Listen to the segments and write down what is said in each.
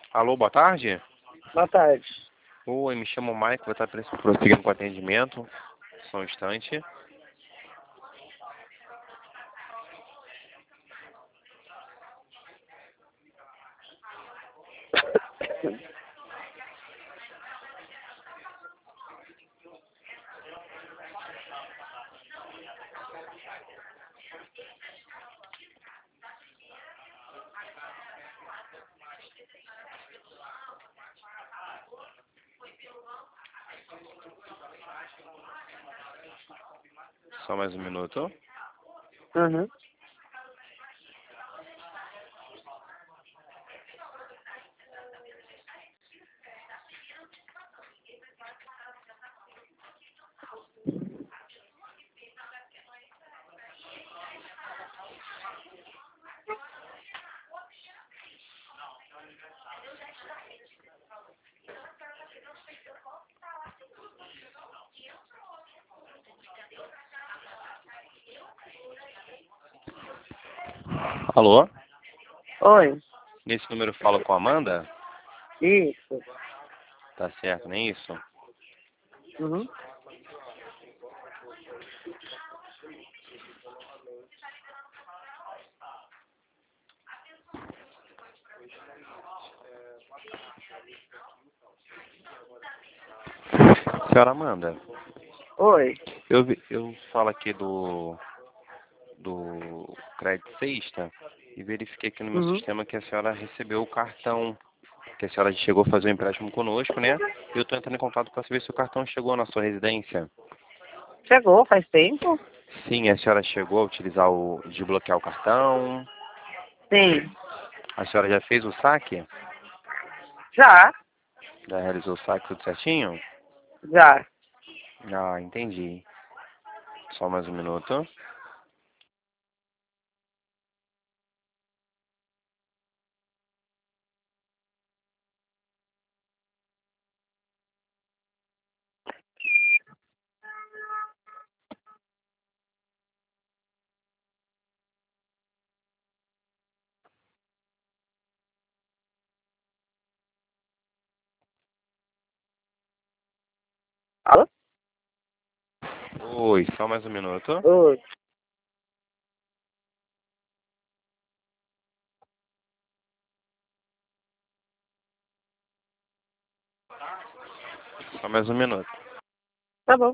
Alô, boa tarde. Boa tarde. Oi, me chamo Mike, vou estar prosseguindo com o atendimento. Só um instante. Só mais um minuto. Uhum. Alô? Oi. Nesse número eu falo com a Amanda? Isso. Tá certo, nem isso? Uhum. Senhora Amanda, Oi. eu falo aqui do Crédito Sexta e verifiquei aqui no meu Uhum. sistema que a senhora recebeu o cartão, que a senhora chegou a fazer um empréstimo conosco, né? E eu estou entrando em contato para saber se o cartão chegou na sua residência. Chegou faz tempo? Sim, a senhora chegou a utilizar desbloquear o cartão. Sim. A senhora já fez o saque? Já. Já realizou o saque tudo certinho? Já. Ah, entendi. Só mais um minuto. Alô? Oi, só mais um minuto. Oi. Só mais um minuto. Tá bom.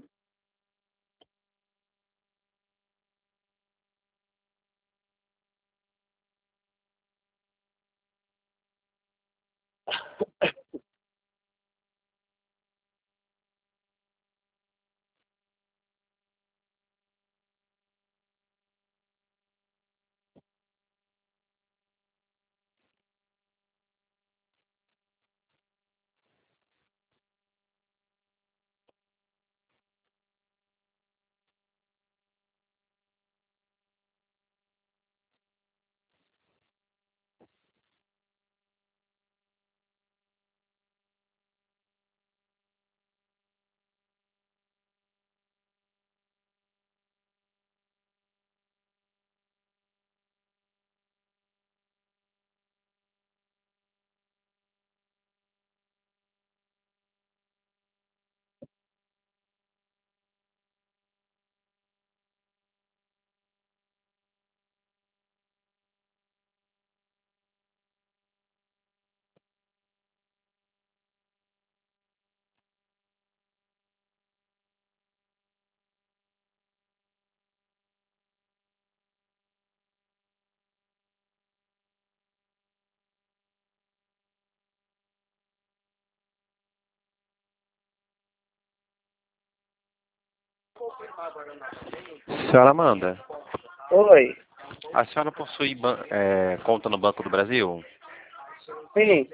Senhora Amanda, Oi. a senhora possui conta no Banco do Brasil? Sim.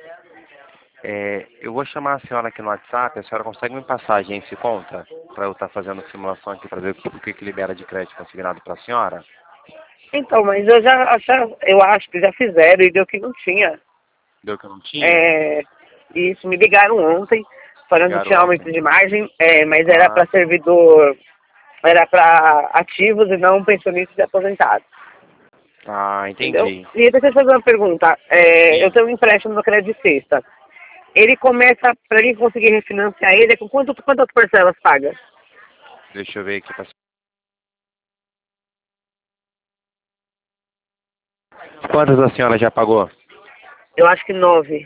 Eu vou chamar a senhora aqui no WhatsApp, a senhora consegue me passar a agência e conta? Para eu estar fazendo simulação aqui para ver o que libera de crédito consignado para a senhora? Então, mas eu acho que já fizeram e deu que não tinha. Deu que eu não tinha? É, isso, me ligaram ontem, falando que Ligaram tinha ontem? aumento de margem, mas era Ah, para servidor, era para ativos e não pensionistas e aposentados. Ah, entendeu? entendi. E deixa eu fazer uma pergunta. Eu Sim. tenho um empréstimo no Crédito Sexta. Ele começa, para mim conseguir refinanciar ele, com quantas parcelas paga? Deixa eu ver aqui. Quantas a senhora já pagou? Eu acho que 9.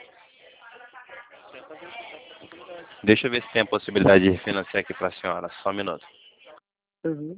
Deixa eu ver se tem a possibilidade de refinanciar aqui para a senhora. Só um minuto. Uhum.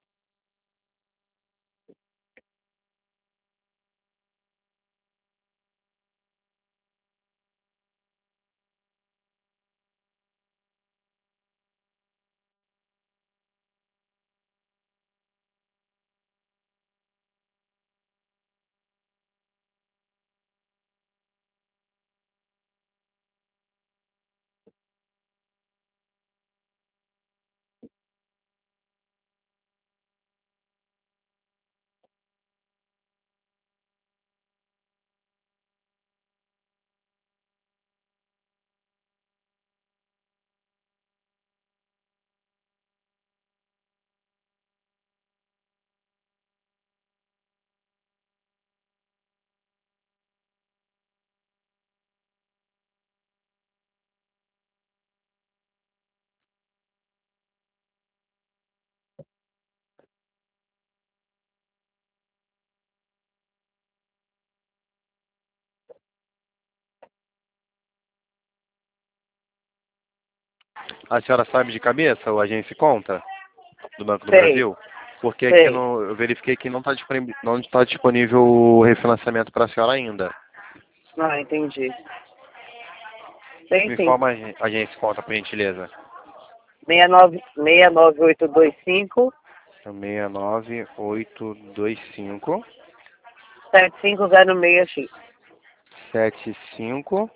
A senhora sabe de cabeça o agente conta do Banco do Sei, Brasil? Porque aqui sei. eu verifiquei que não está disponível o refinanciamento para a senhora ainda. Ah, entendi. Tem Me sim. informa a agente conta, por gentileza. 69825 69825 7506X. 75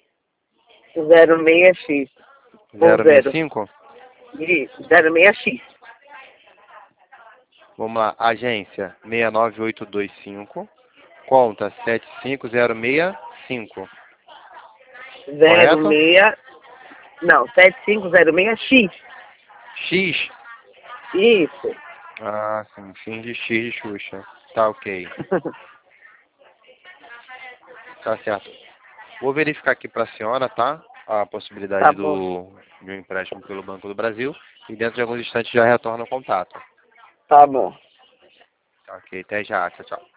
06X. Com zero. 065. E 06X. Vamos lá, agência 69825, conta 75065, correto? 06. Não, 7506X. X? Isso. Ah, sim, fim de X de Xuxa. Tá, ok. Tá certo. Vou verificar aqui para a senhora, tá? A Tá possibilidade bom. de um empréstimo pelo Banco do Brasil. E dentro de alguns instantes já retorna o contato. Tá bom. Tá, ok, até já. Tchau, tchau.